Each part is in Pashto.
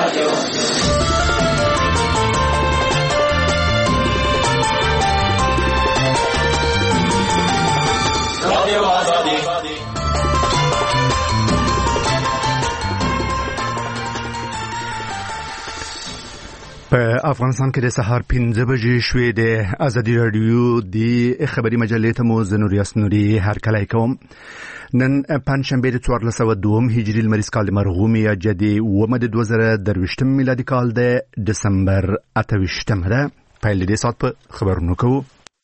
په افغانستان کې د سهار 5 بجې شوې د ازادي رادیو د خبري مجلې ته مو زنور یاسنوري هرکلی کوم. نن پنځشنبه د 1402 هجري لمریز کال د مرغومي جدي ومه د 2023 میلادي کال د دسمبر 28 ده. پیل دې سات په خبرونو کوو.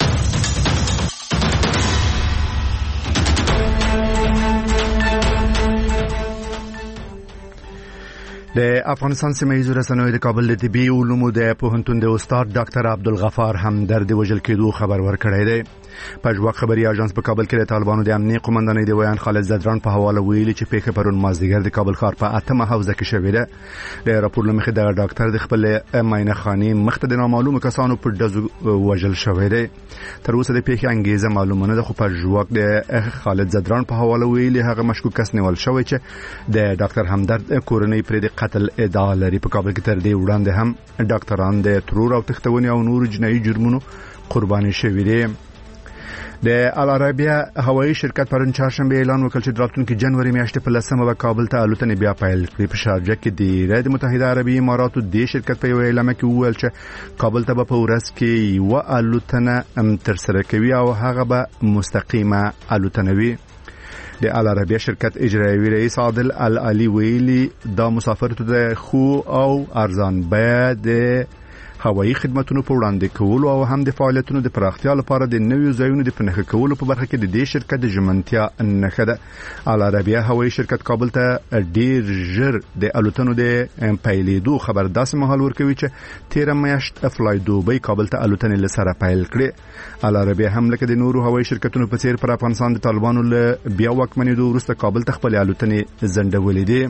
د افغانستان سیمه‌ییزو رسنیو د کابل د طبي علومو د پوهنتون د استاد ډاکټر عبدالغفار همدرد وژل کېدو خبر ورکړی دی. پژواک خبري اژانس په کابل کې د طالبانو د امنیتي قومندانۍ د ویان خالد زدران په حواله ویلي چې پیښه پرون مازدیګر د کابل ښار په 8 حوزه کې شوې ده. د راپور لمخې د ډاکټر د خپل معاینه خانې مخته د نامعلومو کسانو په دزو وژل شوې ده. تر اوسه د پیښې انګیزه معلومه نه ده، خو پژواک د خالد زدران په حواله ویلي هغه مشکوک کس نیول شوی چې د ډاکټر همدرد کورنۍ پر د قتل ادعا لري. په کابل کې تر دې وړاندې هم ډاکټران د ترور او تښتونې او نور جنایي جرمونو قرباني شوي دي. د العربیه هوایي شرکت پرون چهارشنبه اعلان وکړ چې د راتلونکي جنوري میاشتې په 10مه به کابل ته الوتنې بیا پیل کړي. په شارجه کې د ایالات متحده عربي اماراتو د شرکت په یو اعلامیه کې وویل چې کابل ته به په ورځ کې یو الوتنه ترسره کوي او هغه به مستقیمه الوتنه وي. د العربیه شرکت اجرایي رئیس عادل العلی ویلي دا مسافرتو د خو او ارزان بیه د هوایي خدماتونو په وړاندې کولو او هم د فعالیتونو د پراختیا لپاره د نویو ځایونو د پنهخ کولو په برخه کې د دې شرکت د ژمنتیا نښه ده. العربیه هوایي شرکت کابل ته ډیر ژر د الوتنو د پیلېدو خبر داسې مهال ورکوي چې 13 میاشت فلای دوبۍ کابل ته الوتنې لسره پیل کړي. العربیه هم لکه د نورو هوایي شرکتونو په څیر پر افغانستان د طالبانو له بیا واکمنېدو وروسته کابل ته خپل الوتنې ځنډولې دي.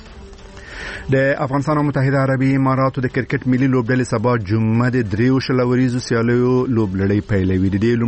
د افغانستان او متحده عربي اماراتو د کرکټ ملي لوبډلې سبا جمعه د 3 شلوریزو سیالیو لوبلړۍ پیلوي. د دوی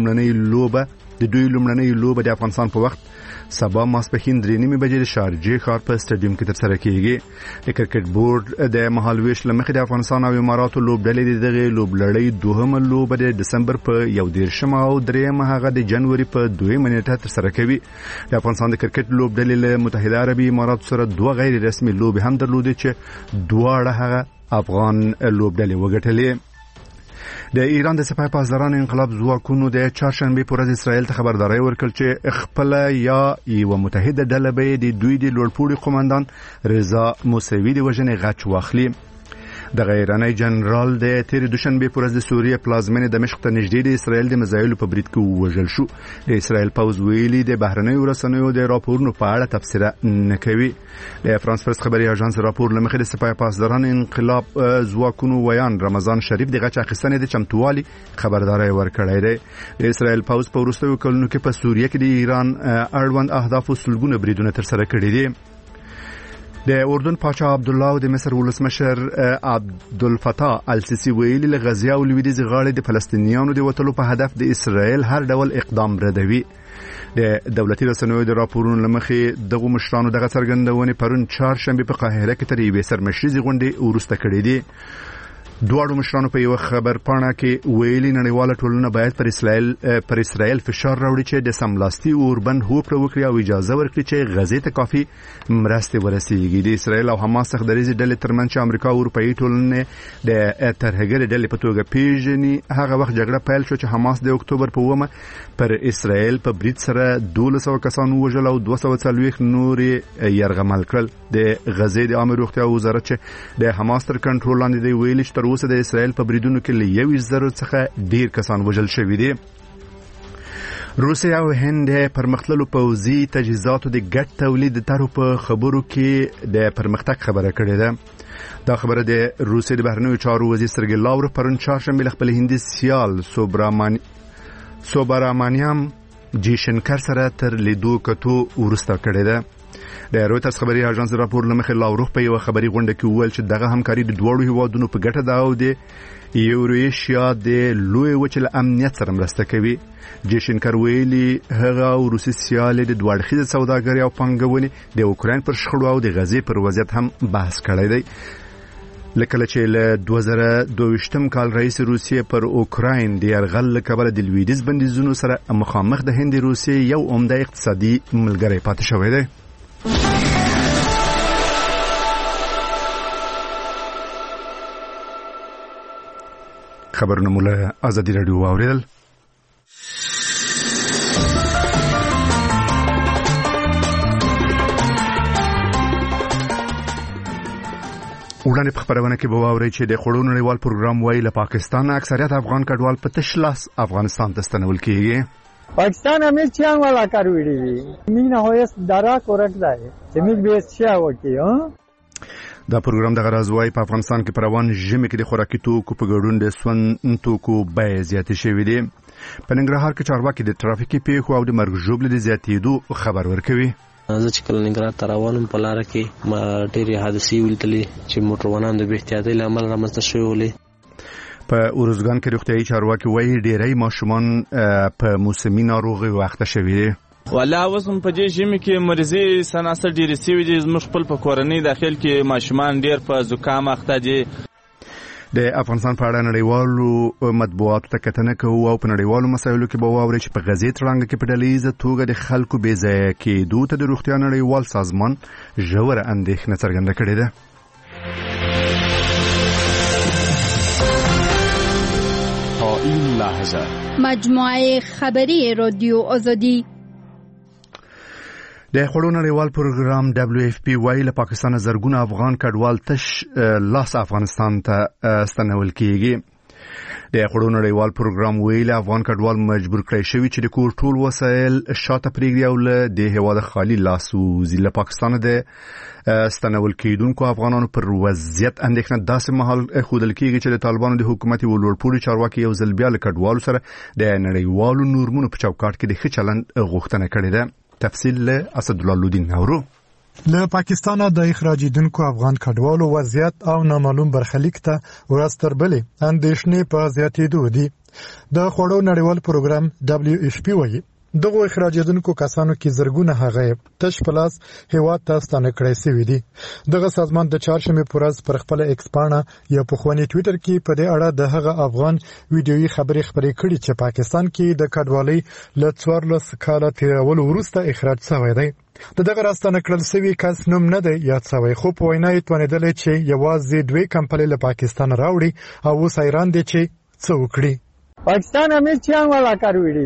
لومړنۍ لوبه د افغانستان په وخت سبا ماسپښین 3:30 بجې د شارجه ښار په سټیډیم کې ترسره کیږي. د کرکټ بورډ د مهالويش لمخې د افغانستان او اماراتو لوبډلې دغه لوبلړۍ دوهمه لوبه د دسمبر په 11 او 3 هغه د جنوري په 2 نیټه ترسره کوي. د افغانستان د کرکټ لوبډلې له متحده عربي اماراتو سره دوه غیر رسمي لوبې هم درلودې چې دواړه هغه افغان لوبډلې وګټلې. د ایران د سپاه پاسداران انقلاب ځواکونو د چهارشنبه پر ورځ اسرائیل ته خبرداري ورکړه چې خپل یا یو متحده ډله به د دوی د لوړپوړي قومندان رضا موسوي د وژنې غچ واخلي. د غیراني جنرال د تیر دوشنبه پر ورځ د سوریه پلازمینه دمشق ته نږدې د اسرائیل د مزایلو په برید کې وژل شو. د اسرائیل پوز ویلي د بهرنۍ رسنیو د راپورونو په اړه تفسیر نه کوي. د فرانس پرس خبري اژانس راپور لمخې د سپاه پاسداران انقلاب ځواکونو ویان رمضان شریف د غچ اخیستنې د چمتووالي خبرداري ورکړی دی. د اسرائیل پوز په وروستیو کلونو کې په سوریه کې د ایران اړوند اهداف او سلګونه بریدونه ترسره کړي دي. د اردن پاچا عبد الله او د مصر ولسمشر عبدالفتاح السیسی ویلي له غزه او لویدیځ غاړې د فلسطینیانو د وټلو په هدف د اسرائیل هر ډول اقدام ردوي. د دولتي رسنیو د راپورونو لمخې دغه مشرانو دغه څرګندونې پرون چهارشنبه په قاهره کې تر یوې سرمشریزې غونډې وروسته کړې دي. دواړو مشرانو په یو خبر پاڼه کې ویلي نړیواله ټولنه باید پر اسرائیل فشار راوړي چې د سملاستی اوربند هوکړه وکړي او اجازه ورکړي چې غزې ته کافي مرستې ورسیږي. د اسرائیل او حماس څخه دریزې ډلې ترمنځ چې امریکا او اروپאי ټولنه د ترهګرې ډلې په توګه پیژني هغه وخت جګړه پیل شو چې حماس د اکتوبر په 1 پر اسرائیل په برید سره 1200 کسان وژل او 240 نور یرغمل کړل. د غزې د عامه روغتیا وزارت چې د حماس تر کنټرول لاندې دی ویلي چې تر اوسه د اسرائیل په بریدونو کې له 1,000 څخه ډیر کسان وژل شوي دي. روسیا او هند پرمختللو پوځي تجهیزاتو د ګډ تولید طرحو په خبرو کې د پرمختګ خبره کړې ده. دا خبره د روسیې د بهرنیو چارو وزیر سرګی لاوروف پرون چهارشنبه خپل هندي سیال سوبرامانیام جیشنکر سره تر لیدو کتو ورسته کړې ده. د رویټرز خبري اژانس راپور لمخې لاوروف په یو خبري غونډه کې وویل چې دغه همکاري د دوړو هیوادونو په ګټه ده او د یورویشیا د لوی وچل امنیت سره مرسته کوي. جیشنکر ویلي هغه او روسي سیال د دوړخیزه سوداګري او پنګونې د اوکرين پر شخړو او د غزې پر وضعیت هم بحث کړی دی. لکه چې له 2022 کال رئیس روسیې پر اوکراین د یرغل له کبله د لویدیځ بندیزونو سره مخامخ د هند روسیې یو عمده اقتصادي ملګری پاتې شوی دی. خبرونه مو له ازادي رادیو واوریدل. وړاندې په خبرونه کې به واورئ چې د خړو نړیوال پروګرام وایي له پاکستان اکثریت افغان کډوال په تش لاس افغانستان ته ستنول کیږي. پاکستان همیشه چیان والا کار ویډی می نه هویس دارا کورک دی چې می به څه وکي ها. دا پروګرام د غرض وایي په افغانستان کې پروان ژمي کې د خوراکي توکو په ګډون د سون توکو بیې زیاتې شوې دي. په ننګرهار کې چارواکي د ترافیکي پیښو او د مرګ ژوبلې د زیاتېدو خبر ورکوي. زه چې کله ننګرهار ته روانم په لاره کې ما ډېرې حادثې ولیدلې چې موټروانان د بې احتیاطۍ له امله رامنځته شوې ولې. په اروزګان کې روغتیايي چارواکي وایي ډېری ماشومان په موسمي ناروغیو اخته شوي دي. والا اوس په دې ژمي کې مریضي سناسه ډېرې سوي دي. زموږ خپل په کورنۍ داخل کې ماشومان ډېر په زکام اخته دي. د افغانستان په اړه نړیوالو مطبوعاتو ته کتنه کوو او په نړیوالو مسایلو کې به واورئ چې په غزې تړانګه کې په ډلهییزه توګه د خلکو بې ځایه کېدو ته د روغتیا نړیوال سازمان ژوره اندېښنه څرګنده کړې ده. تا این لحظه مجموعه خبری رادیو آزادی د خړو نړیوال پروګرام WFP وایي له پاکستان زرګونه افغان کډوال تش لاس افغانستان ته ستنول کیږي. د خړو نړیوال پروګرام ویل افغان کډوال مجبور کړي شوی چې د کور ټول وسایل شاته پرېږدي او له د هیواد خالي لاس وځي. له پاکستان د ستنول کېدونکو افغانانو پر وضعیت اندېښنه داسې مهال ښودل کېږي چې د طالبانو د حکومت یو لوړپوړي چارواکي یو ځل بیا له کډوالو سره د نړیوالو نورمونو په چوکاټ کې د ښه چلند غوښتنه کړې ده. تفصیل له اسدالله لودین نورو. له پاکستان د اخراجیدونکو افغان کډوالو وضعیت او نامعلوم برخلیک ته ورځ تر بلې اندېښنې په زیاتېدو دي. د خړو نړیوال پروګرام WFP وایي دغه اخراجیدونکو کسانو کې زرګونه هغه تش پلاس هیواد ته ستانه کړی شوی دي. دغه سازمان د چهارشنبه پر ورځ پر خپل ایکس پاڼه یا په خواني ټوئیټر کې په دې اړه د هغه افغان ویډیويي خبرې خبرې کړې چې پاکستان کې د کډوالۍ له 14 کاله تیرولو وروسته اخراج شوی دی. دغه راستانه کړل شوی کس نوم نه دی یاد شوی، خو په وینا یې توانیدل چې یوازې دوه کمپنۍ له پاکستان راوړي او اوس حیران دي چې څه وکړي. پاکستان همیشه چیان والا کار ویډی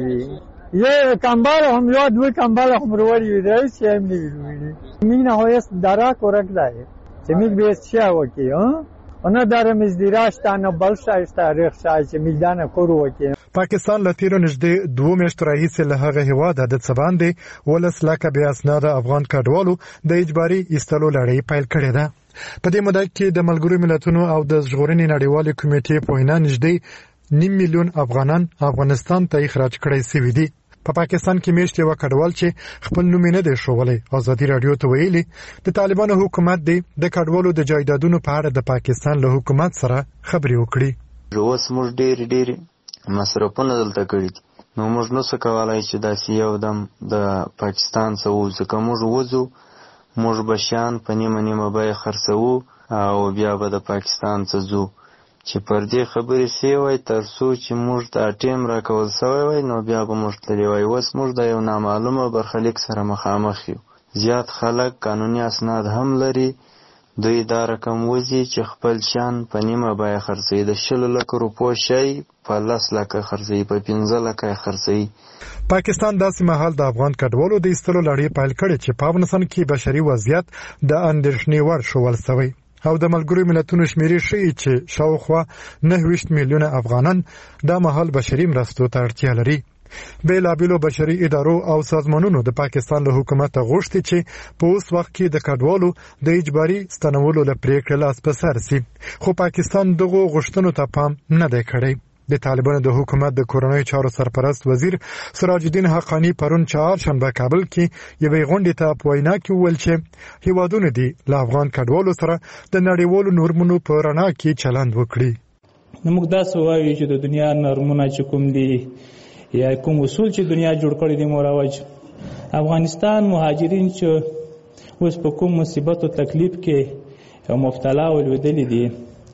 یه کمبال هم یا دوی کمبال هم رواری ویدهی چی هم نویدویدی مینه هایست داره کرک داره چه میگ بیست چه وکی اونا داره مزدیراشتان و بلشایشتا ریخشای چه میگدانه کرو وکی. پاکستان له تیرو نږدې 2 میاشتو راهیسې له هغه هیواده د څه باندې 12 لکه بې اسناده افغان کډوالو د اجباري ایستلو لړۍ پیل کړې ده. په دې موده کې د ملګرو ملتونو او د ژغورنې نړیوالې کمیټې په وینا نږدې 9 میلیون افغانان افغانستان ته اخراج کړي شوي دي. په پاکستان کې میشت یو کډوال چې خپل نوم نه دی ښوولی ازادي رادیو ته ویلي د طالبانو حکومت دی د کډوالو د جایدادونو په اړه د پاکستان له حکومت سره خبرې وکړي. اوس موږ ډېر مصرفونه دلته کړي دي، نو موږ نو څه کولای چې داسې یو دم د پاکستان څخه وځو. که موږ وځو موږ به شیان په نیمه بیه خرڅوو او بیا به د پاکستان څخه ځو. چې پر دې خبرې سی وای تر څو چې موږ ته ټیم راکول سوی وای نو بیا به موږ تللی وای. اوس موږ د یو نامعلومه برخلیک سره مخامخ یو. زیات خلک قانوني اسناد هم لري، دوی دا رقم وځي چې خپل شیان په نیمه بیه خرڅوي. د 20 لکه روپو شی په 10 لکه خرڅوي، په 15 لکه خرڅوي. پاکستان داسې مهال د افغان کډوالو د ایستلو لړۍ پیل کړې چې په افغانستان کې بشري وضعیت د اندېښنې وړ شول شوی او د ملګرو ملتونو شمیرې ښیي چې شاوخوا 29 میلیونه افغانان دا مهال بشري مرستو ته اړتیا لري. بیلابیلو بشري ادارو او سازمانونو د پاکستان له حکومت غوښتي چې په اوس وخت کې د کډوالو د اجباري ستنولو لپاره پریکړه لاس په سر سي، خو پاکستان دغه غوښتنو ته پام نه دی کړی. د طالبانو د حکومت د کورنۍ چارو سرپرست وزیر سراج الدین حقانی پرون چهارشنبه کابل کې یوې غونډې ته په وینا کې وویل چې هیوادونه دي له افغان کډوالو سره د نړیوالو نورمونو په رڼا کې چلند وکړي. موږ داسې وایو چې د دنیا نورمونه چې کوم دي یا کوم اصول چې دنیا جوړ کړی دي مروج افغانستان مهاجرین چې اوس په کوم مصیبت او تکلیف کې مبتلا ولودل دي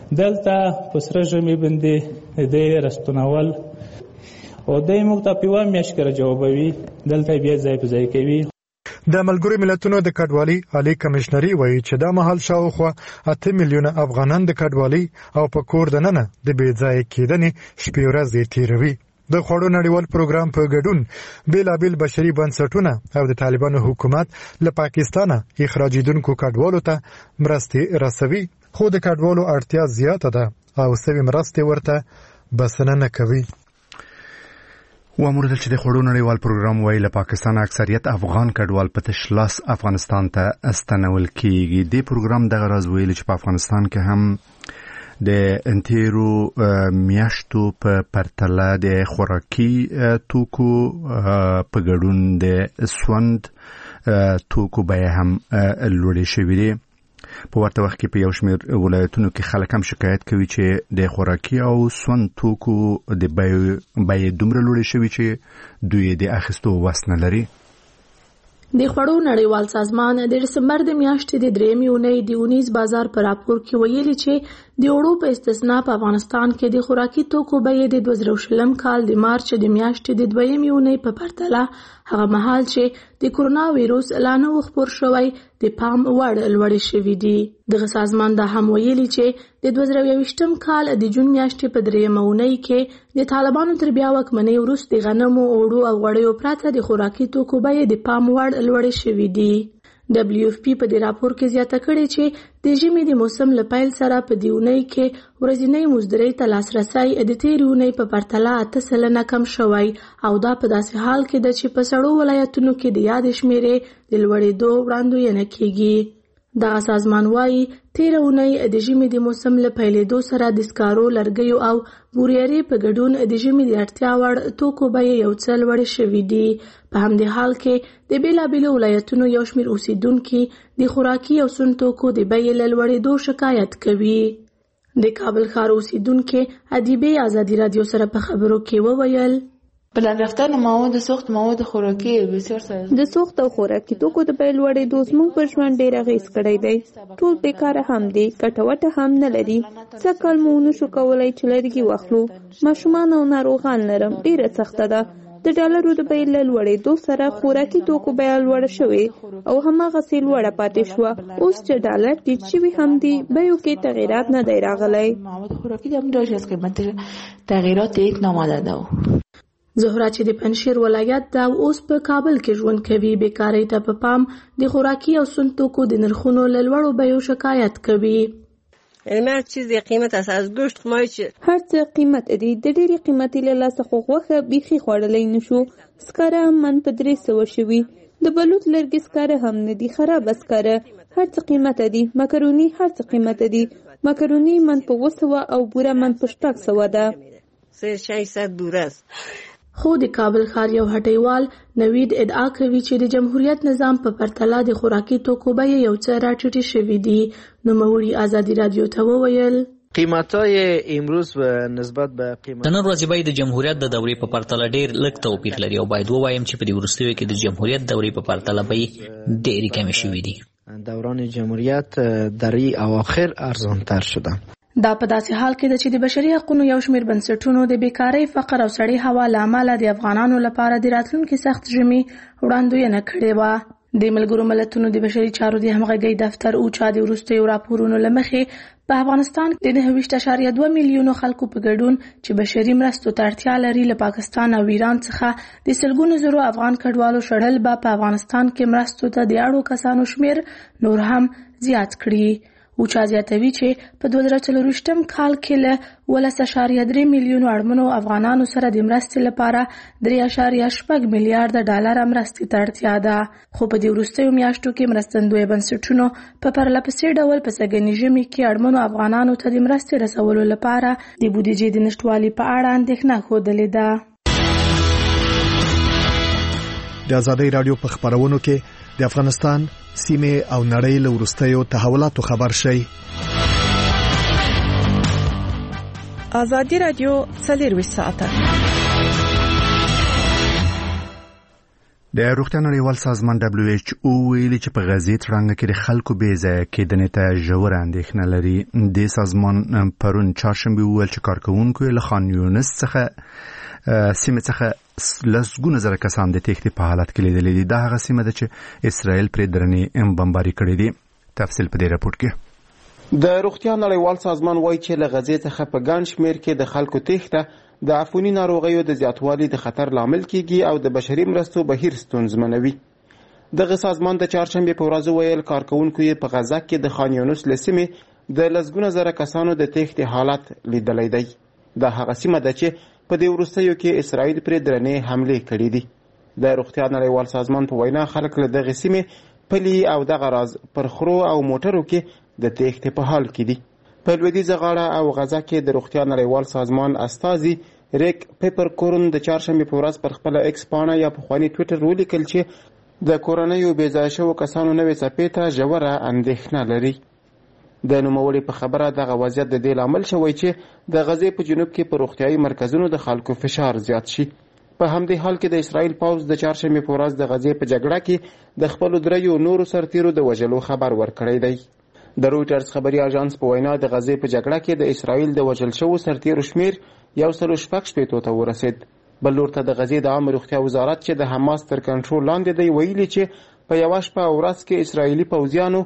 دلته په سره ژمي باندې د راستنول او د موږ ته په یوه میاشت کې جوابوي، دلته بیا ځای په ځای کوي. د ملګرو ملتونو د کډوالۍ عالی کمشنري وایي چې دا مهال شاوخوا 8 میلیونه افغانان د کډوالۍ او په کور دننه د بې ځای کېدنې شپې ورځې تیروي. د خوړو نړیوال پروګرام په ګډون بیلابیل بشري بنسټونه او د طالبانو حکومت له پاکستانه اخراجیدونکو کډوالو ته مرستې رسوي، خو د کډوالو اړتیا زیاته ده او سوي مرستې ورته بسنه نه کوي. وامر چې د خوړو نړیوال پروګرام وایي له پاکستان اکثریت افغان کډوال په تشلاس افغانستان ته استنول کیږي. د پروګرام دغه راز ویلي چې په افغانستان کې هم د انتیرو میاشتو په پرتله د خوراکي توکو په ګډون د سوند توکو بیه هم لوړې شوې دي. په ورته وخت کې په یو شمېر ولایتونو کې خلک هم شکایت کوي چې د خوراکي او سوند توکو د بیې دومره لوړې شوې چې دوی د اخیستو وس نه لري. د خوړو نړیوال سازمان د دسمبر د میاشتې د 3 اونۍ د 19 بازار پر راپور کې ویلي چې د وړو په استثنا په افغانستان کې د خوراکي توکو بیې د 2020 کال د مارچ د میاشتې د 2 اونۍ په پرتله هغه مهال چې د کرونا وایروس اعلان خپور شوی د پام وړ لوړې شوې دي. دغه سازمان دا هم ویلي چې د 2020 کال د جون میاشتې په 3 اونۍ کې د طالبانو تر بیا واکمنۍ وروسته د غنمو، اوړو او غوړیو پرته د خوراکي توکو بیې د پام وړ لوړې شوې دي. WFP په دې راپور کې زیاته کړې چې د ژمي د موسم له پیل سره په دې اونۍ کې ورځنی مزدورۍ ته لاسرسی د تېرې اونۍ په پرتله 8% کم شوی او دا په داسې حال کې ده چې په سړو ولایتونو کې د یاد شمیرې د لوړېدو وړاندوینه کیږي. دغه سازمان وایي تېره اونۍ د ژمي د موسم له پیلېدو سره د سکارو، لرګیو او بوریاري په ګډون د ژمي د اړتیا وړ توکو بیې یو څه لوړې شوې دي. په همدې حال کې د بیلابیلو ولایتونو یو شمېر اوسیدونکي د خوراکي او سون توکو د بیې له لوړېدو شکایت کوي. د کابل ښار اوسیدونکي ادیبې ازادي رادیو سره په خبرو کې وویل بلند رفتن مواد سوخت، مواد خوراکي بسیار سره د سوخت او خوراکي توکو د بیې لوړېدو زموږ پر ژوند ډېر اغېز کړی دی. ټول بیکاره هم دي، ګټوټه هم نه لري. څه کال مو نشو کولی چې لرګي واخلو. ماشومان او ناروغان لرم، ډېره سخته ده. د ډالرو د بیې له لوړېدو سره خوراکي توکو بیه لوړه شوې او هماغسې لوړه پاتې شوه. اوس چې ډالر ټیټ شوي هم دي، بیو کې تغیرات نه دی راغلی. مواد خوراکي هم داشت از قیمت تغییرات یک ناماده ده. زهره چې د پنجشیر ولایت ده اوس په کابل کې ژوند کوي. بیکارۍ ته په پام د خوراکي او سون توکو د نرخونو له لوړو بیو شکایت کوي. هر چیز قیمت است، از گوشت مایچ هر څه قیمت دی. د ډېری قیمتي له لاسه خو غوښه بیخي خوړلی نشو. سکاره من په 300 شوي. د بلوط لرګي سکاره هم نه دي، خراب سکاره. هر څه قیمت دی. مکروني هر څه قیمت دی. مکروني من په 200 او بوره من په 600 ده. 600 بوره است. خو د کابل ښار یو هټیوال نوید ادعا کوي چې د جمهوریت نظام په پرتله د خوراکي توکو بیې یو څه راټیټې شوې دي. نوموړي ازادي رادیو ته وویل قیمتای امروز به نسبت به قیمت د نن ورځې بیې د جمهوریت د دورې په پرتله ډېر لږ توپیر لري او باید ووایم چې په دې وروستیو کې د جمهوریت دورې په پرتله بیې ډېرې کمې شوې دي. دوران جمهوریت در این اواخر ارزانتر شده. دا په داسې حال کې ده چې د بشري حقوقو یو شمېر بنسټونو د بیکارۍ، فقر او سړې هوا له امله د افغانانو لپاره د راتلونکي سخت ژمي وړاندوینه کړې وه. د ملګرو ملتونو د بشري چارو د همغږۍ دفتر اوچا د وروستیو راپورونو له مخې په افغانستان کې د 9.2 میلیونو خلکو په ګډون چې بشري مرستو ته اړتیا لري له پاکستان او ایران څخه د سلګونو زرو افغان کډوالو شړل به په افغانستان کې مرستو ته د اړو کسانو شمېر نور هم زیات کړي. اوچا زیاتوي چې په 2024 کال کې له 13.3 میلیونو اړمنو افغانانو سره د مرستې لپاره 3.8 میلیارډ ډالر مرستې ته اړتیا ده. خو په دې وروستیو میاشتو کې مرستندوی بنسټونو په پرلپسې ډول په سږني ژمي کې اړمنو افغانانو ته د مرستې رسولو لپاره د بودیجې د نشټوالي په اړه اندېښنه ښودلې ده. د ازادۍ رادیو په خبرونو کې د افغانستان سیمه او نړۍ له وروستیو تحولاتو خبر شي. ازادي رادیو 24 ساعته د روغتیا نړیوال سازمان WHO ویلي چې په غزې تړانګه کې د خلکو بې ځایه کېدنې ته ژوره اندېښنه لري. د سازمان پرون چهارشنبه وویل چې کارکوونکو له خان یونس څخه سیمه څخه لسګونه زره کسان د تېښتې په حالت کې لیدلي دي. دا هغه سیمه ده چې اسرائیل پرې درنې بمباري کړې دي. تفصیل په دې راپور کې. د روغتیا نړیوال سازمان وایي چې له غزې څخه په ګڼ شمېر کې د خلکو تېښته د عفوني ناروغیو د زیاتوالي د خطر لامل کیږي او د بشري مرستو بهیر ستونزمنوي. دغه سازمان د چهارشنبې په ورځ ویل کارکوونکو یې په غزه کې د خان یونس له سیمې د لسګونه زره کسانو د تېښتې حالت لیدلی دی. دا هغه سیمه ده چې په دې وروستیو کې اسرائیل پرې درنې حملې کړي دي. د روغتیا نړیوال سازمان په وینا خلک له دغې سیمې پلي او دغه راز پر خرو او موټرو کې د تېښتې په حال کې دي. په لویدیځه غاړه او غزه کې د روغتیا نړیوال سازمان استازي ریک پیپر کورن د چهارشنبې په ورځ پر خپله ایکس پاڼه یا پخواني ټویټر ولیکل چې د کورنیو بېځایه شوو کسانو نوې څپې ته ژوره اندېښنه لري. د نوموړي په خبره دغه وضعیت د دې لامل شوی چې د غزې په جنوب کې په روغتیایي مرکزونو د خلکو فشار زیات شي. په همدې حال کې د اسرائیل پوځ د چهارشنبې په ورځ د غزې په جګړه کې د خپلو دریو نورو سرتیرو د وژلو خبر ورکړی دی. د رویټرز خبري اژانس په وینا د غزې په جګړه کې د اسرائیل د وژل شوو سرتیرو شمیر 166 ته ورسید. بل لور ته د غزې د عامه روغتیا وزارت چې د حماس تر کنټرول لاندې دی ویلي چې په یوه شپه او ورځ کې اسرائیلي پوځیانو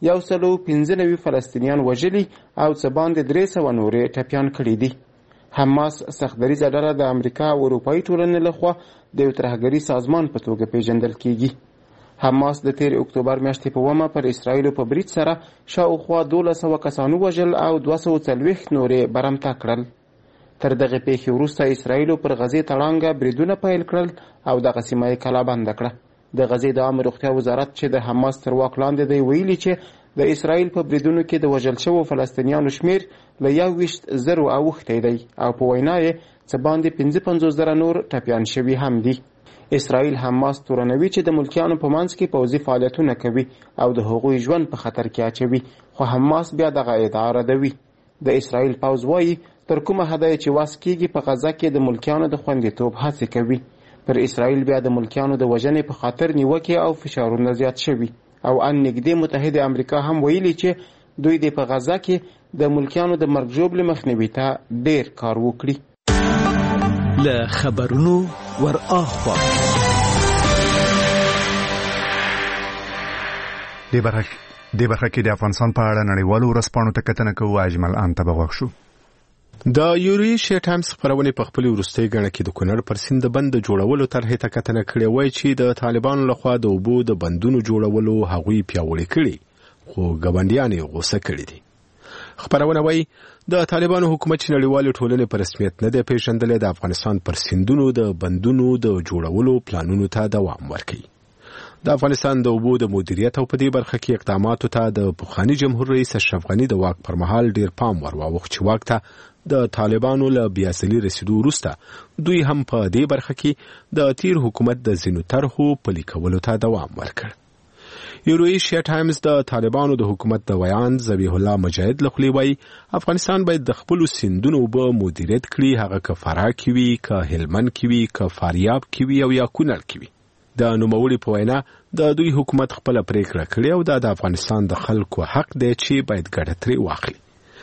195 فلسطینیان وژلي او څه باندې 300 نورې ټپیان کړي دي. حماس سختدریځه ډله د امریکا او اروپایي ټولنې لخوا د یو ترهګري سازمان په توګه پیژندل کیږي. حماس د تیر اکتوبر میاشتې په ومه پر اسرائیلو په برید سره شاوخوا 1200 کسانو وژل او 240 نورې برمته کړل. تر دغه پیښې وروسته اسرائیلو پر غزې تړانګه بریدونه پیل کړل او دغه سیمه یې کلابنده کړه. د غزې د عامه روغتیا وزارت چې د حماس تر واک لاندې دی ویلي چې د اسرائیل په بریدونو کې د وژل شوو فلسطینیانو شمیر له 21,000 اوښتی دی او په وینا یې څه باندې 55,000 نور ټپیان شوي هم دي. اسرائیل حماس تورنوي چې د ملکیانو په منځ کې پوځي فعالیتونه کوي او د هغوی ژوند په خطر کې اچوي، خو حماس بیا دغه ادعا ردوي. د اسرائیل پوځ وایي تر کومه حده چې واس کېږي په غزه کې د ملکیانو د خوندیتوب هڅې کوي. پر اسرائیل بیا د ملکیانو د وژنې په خاطر نیوکې او فشارونه زیات شوي او ان نږدې متحده امریکا هم ویلي چې دوی د په غزه کې د ملکیانو د مرګ ژوبلې مخنیوي ته ډیر کار وکړي. له خبرونو ور اخوا د برخه کې د افغانستان په اړه نړیوالو ورځپاڼو ته کتنه کوو. اجمل ان ته بغوښ شو. د یوریشیا ټایمز خبرونه په خپل وروستي غړ کې د کونړ پر سیند بند جوړولو طرحه ته کتنه کړې وای چې د طالبانو لخوا د اوبو د بندونو جوړولو هغوی پیاوړي کړي خو ګاونډیان یې غوسه کړي دي. خبرونه وای د طالبانو حکومت چې نړیوال ټولنې په رسمیت نه دی پیژندل د افغانستان پر سیندونو د بندونو د جوړولو پلانونو ته دوام ورکړي. د افغانستان د اوبو د مدیریت او په دې برخه کې اقداماتو ته د پخوانی جمهور رئیس اشرف غنی د واک پر مهال ډیر پام ورواوښت چې واک ته د طالبانو له بیاصلي رسیدو وروسته دوی هم په دې برخه کې د تیر حکومت د ځینو طرحو پلي کولو ته دوام ورکړ. یوریشیا ټایمز د طالبانو د حکومت د ویان ذبیح الله مجاهد لخوا وایي افغانستان باید د خپل سیندونو اوبه مدیریت کړي، هغه که فراه کې وي، که هلمند کې وي، که فاریاب کې وي او یا کونړ کې وي. د نوموړي په وینا د دوی حکومت خپل پریکړه کړې او د افغانستان د خلکو حق دی چې باید ګټه ترې واخلي.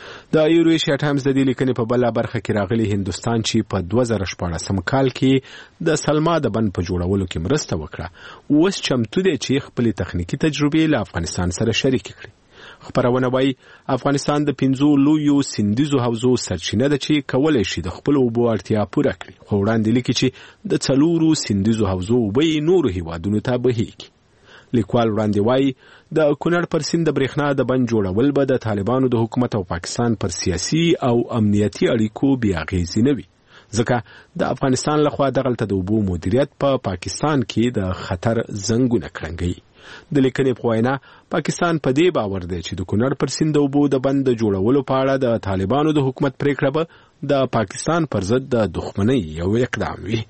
د یوریشیا ټایمز د دې لیکنې په بله برخه کې راغلی هندوستان چې په 2014 کال کې د سلما د بند په جوړولو کې مرسته وکړه اوس چمتو دی چې خپلې تخنیکي تجربې له افغانستان سره شریکې کړي. خبرونه وایي افغانستان د 5 لویو سیندیزو حوزو سرچینه ده چې کولی شي د خپلو اوبو اړتیا پوره کړي، خو وړاندې لیکي چې د 4 سیندیزو حوزو اوبه یې نورو هیوادونو ته بهیږي. لیکوال وړاندې وایي د کونړ پر سیند د برېښنا د بند جوړول به د طالبانو د حکومت او پاکستان پر سیاسي او امنیتي اړیکو بې اغېزې نه وي، ځکه د افغانستان لخوا دغلته د اوبو مدیریت په پاکستان کې د خطر زنګونه کړنګوي. د لیکنې په وینا پاکستان په دې باور دی چې د کونړ پر سیند د اوبو د بند جوړولو په اړه د طالبانو د حکومت پریکړه به د پاکستان پر ضد د دښمنۍ یو اقدام وي.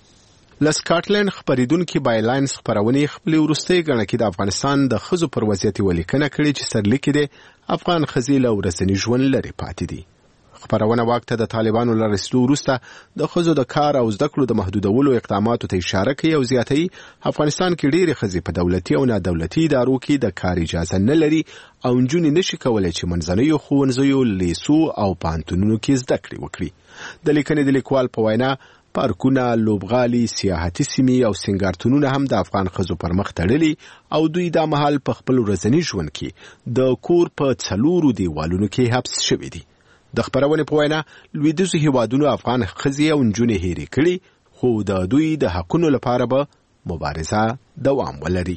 له سکاټلند خبریدونکي بایلاینز خبرونې خپلې وروستۍ ګڼه کې د افغانستان د ښځو پر وضعیت ولیکنه کړې چې سرلیکې دی افغان ښځې له ورځني ژوند لرې پاتې دي. خبرونه واک ته د طالبانو له رسېدو وروسته د ښځو د کار او زده کړو د محدودولو اقداماتو ته اشاره کوي او زیاتوي افغانستان کې ډېرې ښځې په دولتي او نادولتي ادارو کې د کار اجازه نه لري او نجونې نشي کولی چې منځنیو ښوونځیو، لیسو او پوهنتونونو کې زده کړې وکړي. د لیکنې د لیکوال په وینا پارکونه، لوبغالي، سیاحتي سیمې او سنګارتونونه هم د افغان ښځو پر مخ تړلي او دوی دا مهال په خپل ورځني ژوند کې د کور په 4 دیوالونو کې حبس شوي دي. د خبرونې په وینا لویدیځو هیوادونو افغان ښځې او نجونې هېرې کړي، خو د دوی د حقونو لپاره به مبارزه دوام ولري.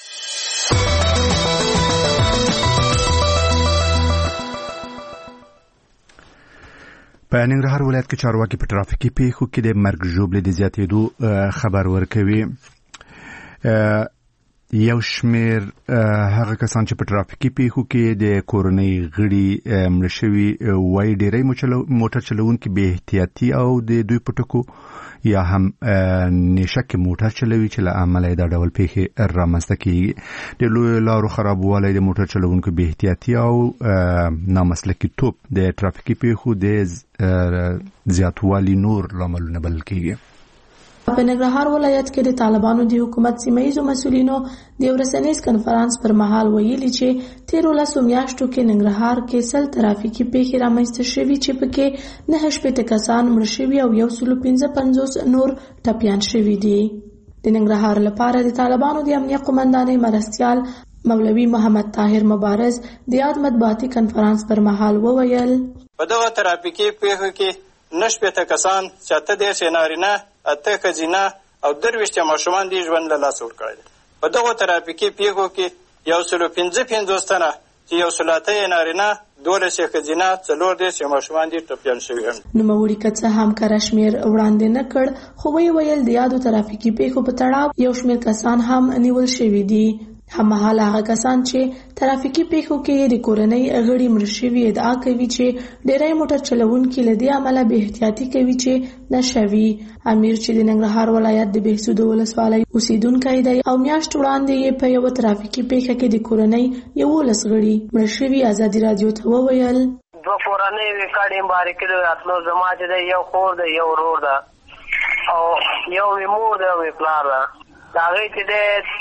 په ننګرهار ولایت کې چارواکي په ټرافیکي پیښو کې د مرګ ژوبلې د زیاتېدو خبر ورکوي. یو شمېر هغه کسان چې په ټرافیکي پیښو کې د کورنۍ غړي مړه شوي وایي ډېری موټر چلوونکي بې احتیاطي او د دوی په ټکو یا هم نشه کې موټر چلوي چې له امله دا ډول پیښې رامنځته کیږي. د لویو لارو خرابوالی، د موټر چلوونکو بې احتیاطي او نامسلکي توب د ټرافیکي پیښو د زیاتوالي نور لاملونه بلل کیږي. په ننګرهار ولایت کې د طالبانو د حکومت سیمه‌ییزو مسؤلینو د یو رسنیز کنفرانس پر مهال ویلي چې تیرو لسو میاشتو کې ننګرهار کې 100 ترافیکي پیښې رامنځته شوي چې پکې 9 کسان مړه شوي او 155 نور ټپیان شوي دي. د ننګرهار لپاره د طالبانو د امنیه قومندانۍ مرستیال مولوي محمد طاهر مبارز د یاد مطبوعاتي کنفرانس پر مهال وویل په دغه ترافیکي پیښو کې 9 کسان، 7 نارینه، 8 ښځینه او 23 ماشومان دي ژوند له لاسه ورکړی. په دغو ترافیکي پیښو کې 155 تنه چې 108 نارینه، 12 ښځینه، 14 ماشومان دي ټپیان شوي هم. نوموړي که څه هم کره شمېر وړاندې نه کړ، خو ویل د یادو ترافیکي پیښو په تړاو یو شمېر کسان هم نیول شوي دي. هممهاله هغه کسان چې ترافیکي پیښو کې د کورنۍ غړي مړه شوي ادعا کوي چې ډېری موټر چلوونکي له دې امله بې احتیاطي کوي چې نشه وي. امیر چې د ننګرهار ولایت د بهسودو ولسوالۍ اوسیدونکی دی او میاشت وړاندې یې په یوه ترافیکي پیښه کې د کورنۍ 11 غړي مړه شوي ازادي راډیو ته وویل 2 کورنۍ وکړې مبارکي د اتلو زما چې دی یو خور دی، یو ورور ده او یو مور ده او پلار ده. د هغې چې دی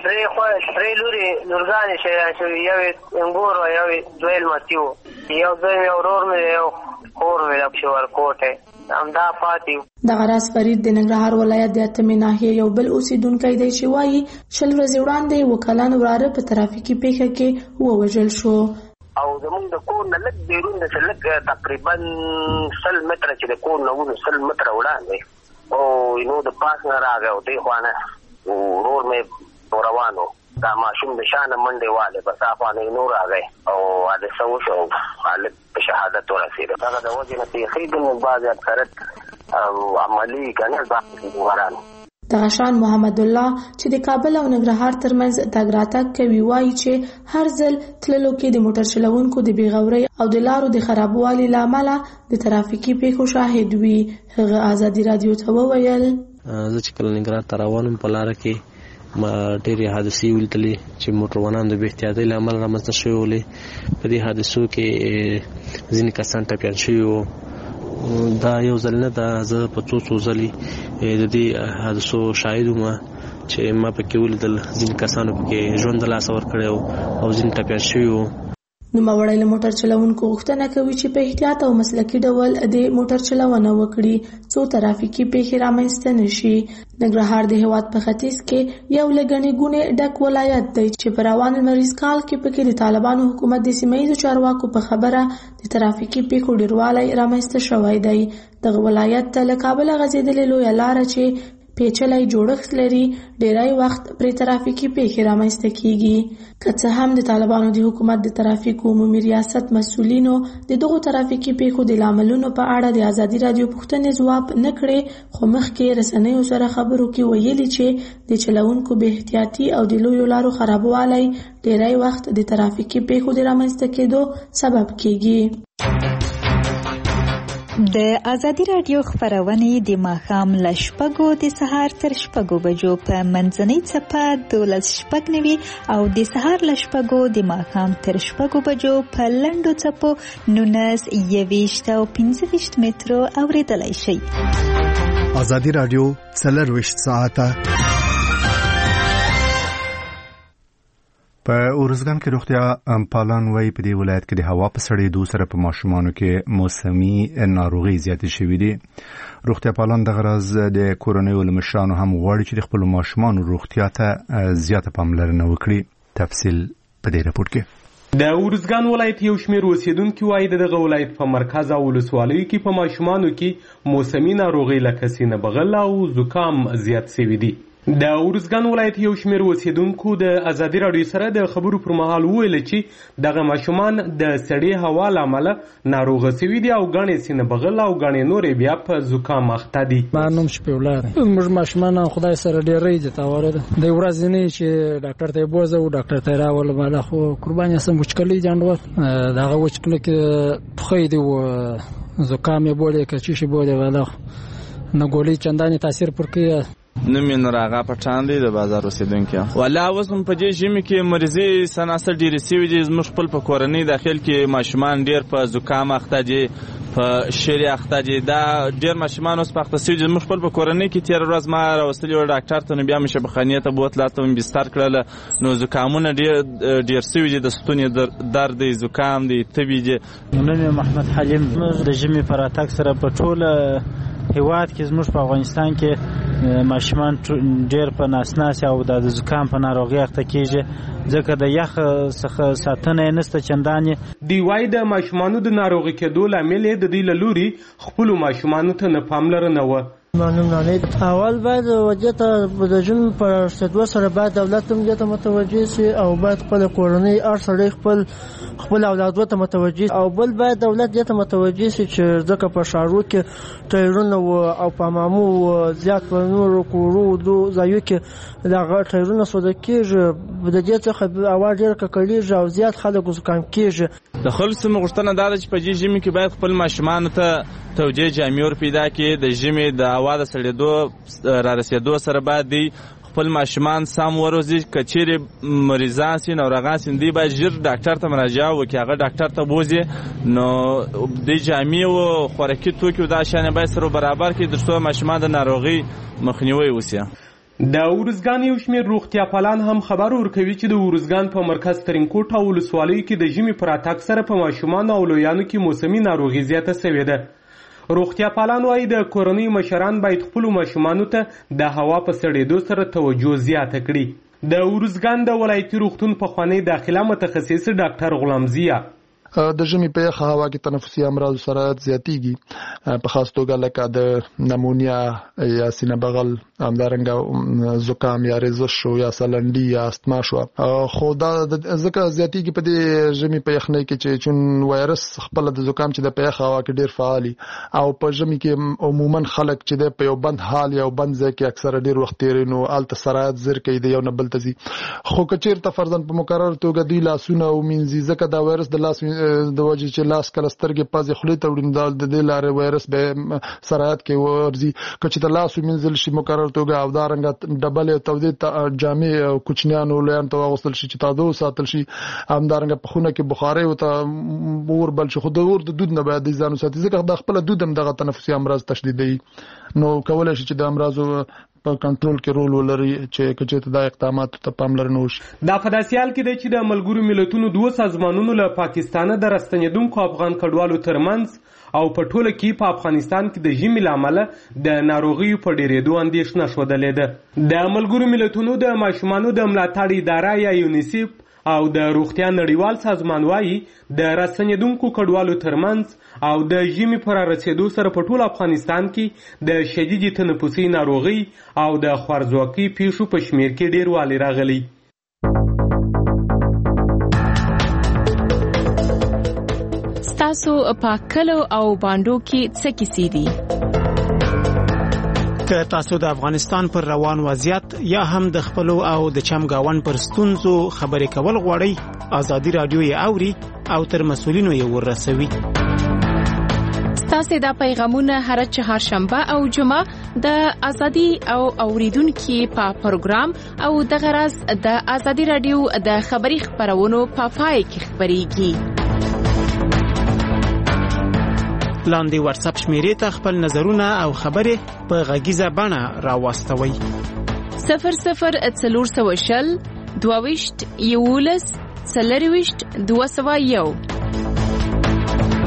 درې لوري لورګانې شیان شوي، یو انګور او یو دویل متی و، یو دویم یو ورور مې یو خور مې د پشورکوټې همدا پاتې. دغه راز فرید د ننګرهار ولایت د اتمې ناحیې یو بل اوسیدونکی دی چې وایي 20 ورځې وړاندې یو کلن وراره په ترافیکي پیښه کې ووژل شو. او زمونږ د کور نه لږ بیرون د لږ تقریبا 100 متره چې د کور نه ونو 100 متره وړاندې او نو د پاس نه راغی او دی خوا نه ورور مې روانو، دا ماشوم د شانه منډې واله بس افغانې نور راغی او حادثه وشو او هلک په شهادت ورسېده. دغه د وجې نه پیښې د بعضې اکثرت عملي که نه ځوانان. دغه شان محمد الله چې د کابل او ننګرهار ترمنځ تګ راتګ کوي وایي چې هر ځل تللو کې د موټر چلوونکو د بېغورۍ او د لارو د خرابوالي له امله د ترافیکي پیښو شاهد وي. هغه ازادي راډیو ته وویل زه چې کله ننګرهار ته روان وم په لاره کې ما ډېرې حادثې ولیدلې چې موټروانان د بې احتیاطۍ له امله رامنځته شوې ولې. په دې حادثو کې ځینې کسان ټپیان شوي وو. دا یو ځل نه ده، زه په څو ځلې د دې حادثو شاهد وم چې ما پکې ولیدل ځینې کسانو پکې ژوند د لاسه ورکړی او ځینې ټپیان شوي وو. نوموړی له موټر چلوونکو غوښتنه کوي چې په احتیاط او مسلکي ډول د موټر چلونه وکړي څو ترافیکي پیښې رامنځته نشي. ننګرهار د هېواد په ختیځ کې یو له ګڼې ګوڼې ډک ولایت دی چې په روان لمریز کال کې پکې د طالبانو حکومت د سیمهییزو چارواکو په خبره د ترافیکي پیښو ډېروالی رامنځته شوی دی. دغه ولایت ته له کابله غځېدلې لویه لاره چې پیچلی جوړښت لري، ډیری وخت پرې ترافیکي پیښې رامنځته کیږي. که څه هم د طالبانو د حکومت د ترافیکو عمومي ریاست مسؤلینو د دغو ترافیکي پیښو د لاملونو په اړه د ازادي راډیو پوښتنې ځواب نه کړې، خو مخکې رسنیو سره خبرو کې ویلي چې د چلوونکو بې احتیاطي او د لویو لارو خرابوالی ډیری وخت د ترافیکي پیښو د رامنځته کېدو سبب کیږي. د ازادي رادیو خبرونه د ماښام له 6 د سهار تر 6 بجو په منځنۍ څپه 12:09 او د سهار له 6 د ماښام تر 6 بجو په لنډو څپو 19 او 15 مترو اوریدلای شئ. ازادي رادیو 24 ساعته په اورزګان کې روغتیا پالان وایي په دې ولایت کې د هوا په سړېدو سره په ماشومانو کې موسمي ناروغي زیاتې شوې دي. روغتیا پالان دغه راز د کورنیو له مشرانو هم غواړي چې د خپلو ماشومانو روغتیا ته زیاته پاملرنه وکړي. تفصیل په دې راپور کې. د اورزګان ولایت یو شمېر اوسیدونکي وایي دغه ولایت په مرکز او ولسوالیو کې په ماشومانو کې موسمي ناروغۍ لکه سینه بغل او زکام زیات شوي دي. د اورزګان ولایت یو شمېر اوسیدونکو د ازادي رادیو سره د خبرو پر مهال وویل چې دغه ماشومان د سړې هوا له امله ناروغه شوي دي او ګڼې سینه بغل او ګڼې نورې بیا په زکام اخته دي. ما نوم شفیع دی. موږ ماشومان خدای سره ډېرې دي تاوره ده د ورځې نه چې ډاکټر ته بوزه او ډاکټر ته راول بالا خو قرباني سم وچکلې جانډو دغه وچکلې کې خو دی و زکام یې بوله کې چې بوله بالا نه ګولې چندانې تاثیر پر کې نومې نوراغه پټان دی د بازار اوسیدونکي. والله اوس هم په دې ژمي کې مریضي سناسر ډېرې سوي دي. زموږ خپل په کورنۍ داخل کې ماشومان ډېر په زکام اخته دي، په شری اخته دي. دا ډېر ماشومان اوس په اخته سوي دي. زموږ خپل په کورنۍ کې تېره ورځ ما راوستلي وو ډاکټر ته، نو بیا مې شفاخانې ته بوتله ته مې بستر کړله. نو زکامونه ډېر سوي دي، د ستوني درد دی، زکام دی، تبې دي. نوم محمد حلیم. د ژمي په راتګ سره په ټوله هیواد کې زموږ په افغانستان کې ماشومان ډېر په ناسناس او د زکام په ناروغي اخته کېږي، ځکه د یخ څخه ساتنه یې نشته چندانې. دوی وایي د ماشومانو د ناروغي کېدو لامل یې د دوی له لوري خپلو ماشومانو ته نه پاملرنه وه. اول باید وجه ته د ژوند په رسېدو سره باید دولت هم دې ته متوجه سي او باید خپل کورنۍ هر سړی خپل اولادو ته متوجه، او بل باید دولت دې ته متوجه سي چې ځکه په ښارو کې ټایرونه او په مامو زیات په نورو کورو ځایو کې دغه ټایرونه سوده کېږي، د دې څخه هوا ډېره ککړېږي او زیات خلک زکام کېږي. د خلکو غوښتنه دا ده چې په دې ژمي کې باید خپل ماشومانو ته توجیه جامې ور پیدا کړي. د ژمي د هوا د سړېدو را رسېدو سره باید دی خپل ماشومان سم وروزي. که چیرې مریضان سي ناروغان سي دوی باید ژر ډاکټر ته مراجعه وکړي، هغه ډاکټر ته بوځي. نو د جامې او خوراکي توکي دا شیان باید سره برابر کړي تر څو ماشومان د ناروغي مخنیوی وسي. د اورزګان یو شمېر روغتیا پالان هم خبر ورکوي چې د اورزګان په مرکز ترینکوټ او ولسوالیو کې د ژمي په راتګ سره په ماشومانو او لویانو کې موسمي ناروغي زیاته سوې ده. روغتیا پالان وایي د کورنۍ مشران باید خپلو ماشومانو ته د هوا په سړېدو سره توجه زیاته کړي. د اورزګان د ولایتي روغتون پخوانی داخله متخصص ډاکټر غلام ضیا د ژمي په یخه هوا کې تنفسي امراض سرعت زیاتیږي، په خاص توګه لکه د نمونیا یا سینه بغل، همدارنګه زکام یا رزش شو یا سلنډي یا استما شو. خو دا ځکه زیاتیږي په دې ژمي په یخنۍ کې چې چون وایرس خپل د زکام چې د په یخه هوا کې ډیر فعالي، او په ژمي کې عموما خلک چې د په یو بند حال یا بند ځای کې اکثره ډیر وخت تیري، نو الته سرعت زر کوي د یو نه بل ته ځي. خو کچیر ته فرضاً په مقرر توګه دوی لاسونه او مینځي، ځکه دا وایرس د لاس د وجه چې لاس کله سترګې پازې خولې ته وړي، د دې لارې وایرس به سرعت کې ورځي. که چې د لاس ومینځل شي مقرر توګه او دارنګه ډبلې تودې جامې او کوچنیانو لویانو ته واغوستل شي چې تاوده وساتل شي، همدارنګه په خونه کې بخارۍ ورته اور بل شي. خو د اور د دود نه باید ځان وساتي، ځکه د خپل دود هم دغه تنفسي امراض تشدیدوي، نو کولای شي چې د امراضو په کنټرول کې رول ولري چې کچې دا اقدامات ته پاملرنه وشي. دا په داسې حال کې دی چې د ملګرو ملتونو دوه سازمانونو له پاکستانه د راستنېدونکو افغان کډوالو ترمنځ او په ټوله کې په افغانستان کې د ژمي له امله د ناروغیو په ډېرېدو اندېښنه ښودلې ده. د ملګرو ملتونو د ماشومانو د ملاتړ اداره یا یونیسیف او د روغتیا نړیوال سازمان وایي د راستنېدونکو کډوالو ترمنځ او د ژمي په رارسېدو سره په ټول افغانستان کې د شدیدې تنفسي ناروغۍ او د خوارځواکۍ پیښو په شمېر کې ډېروالی راغلی. ستاسو په کلو او بانډو کې څه کیسې دي؟ که تاسو د افغانستان پر روان وضعیت یا هم د خپلو او د چمګاون پر ستونزو خبرې کول غواړئ، ازادي رادیو یې اوري او تر مسؤلینو یې ورسوي. تاسو د پیغامونه هر چهارشنبه او جمعه د ازادي او اوریدونکو په پروګرام او د غرض د ازادي رادیو د خبري خبرونو په پای کې خبريږي. لاندې واتس اپ شمیرې ته خپل نظرونه او خبرې په غږیزه بڼه راوستوي. 00 420 22 11 201